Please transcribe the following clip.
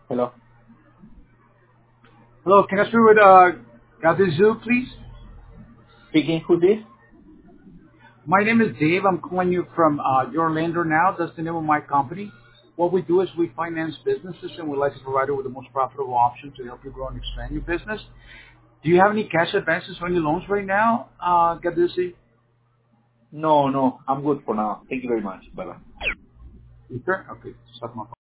Hello. Hello, can I speak with Gadizu, please? Speaking. Who's this? My name is Dave. I'm calling you from Your Lender Now. That's the name of my company. What we do is we finance businesses, and we like to provide you with the most profitable option to help you grow and expand your business. Do you have any cash advances or any loans right now, Gadizu? No, no. I'm good for now. Thank you very much. Bye-bye. Okay. Okay. Stop my